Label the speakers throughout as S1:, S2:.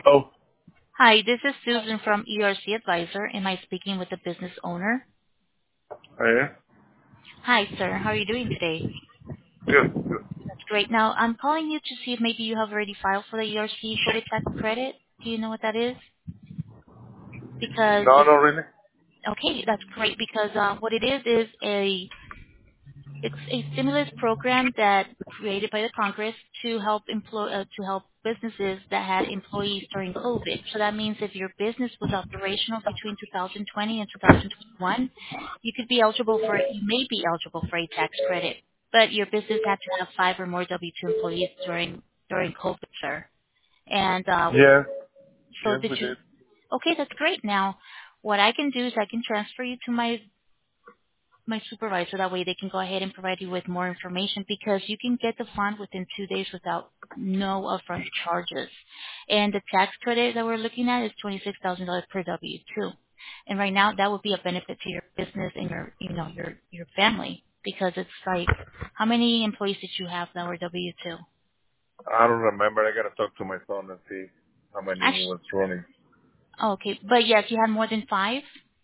S1: Oh,
S2: Hi, this is Susan from ERC Advisor. Am I speaking with the business owner?
S1: yeah.
S2: Hi, sir. How are you doing today?
S1: Good, good.
S2: That's great. Now, I'm calling you to see if maybe you have already filed for the ERC COVID tax credit. Do you know what that is? Because
S1: No,
S2: it's
S1: not really.
S2: okay. That's great because what it is it's a stimulus program that created by the Congress to help to help businesses that had employees during COVID. So that means if your business was operational between 2020 and 2021, you may be eligible for a tax credit, but your business had to have 5 or more W-2 employees during COVID, sir. And
S1: Yes,
S2: so
S1: yes,
S2: did
S1: we
S2: you?
S1: did.
S2: Okay, that's great. Now, what I can do is I can transfer you to my supervisor. That way they can go ahead and provide you with more information because you can get the fund within 2 days without no upfront charges. And the tax credit that we're looking at is $26,000 per W-2. And right now that would be a benefit to your business and your family because it's like, how many employees did you have that were W-2?
S1: I don't remember. I gotta talk to my son and see how many he
S2: Actually,
S1: was running.
S2: okay. But yes, you had more than 5?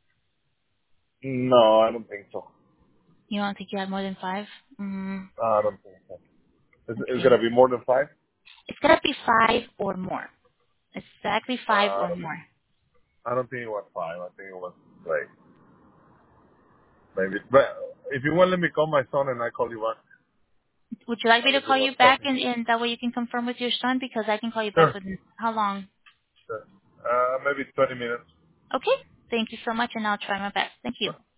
S1: No, I don't think so.
S2: You don't think you had more than 5?
S1: I don't think so. It's
S2: Okay.
S1: gonna be more than five?
S2: It's got to be 5 or more. Exactly 5
S1: Uh,
S2: or more.
S1: I don't think it was five. I think it was like maybe. But if you want, let me call my son and I call you back.
S2: Would you like me
S1: I'll
S2: to
S1: let you
S2: call
S1: what's
S2: you back
S1: talking.
S2: and that way you can confirm with your son? Because I can call you back
S1: Sure,
S2: within how long?
S1: sure. Maybe 20 minutes.
S2: Okay. Thank you so much, and I'll try my best. Thank you.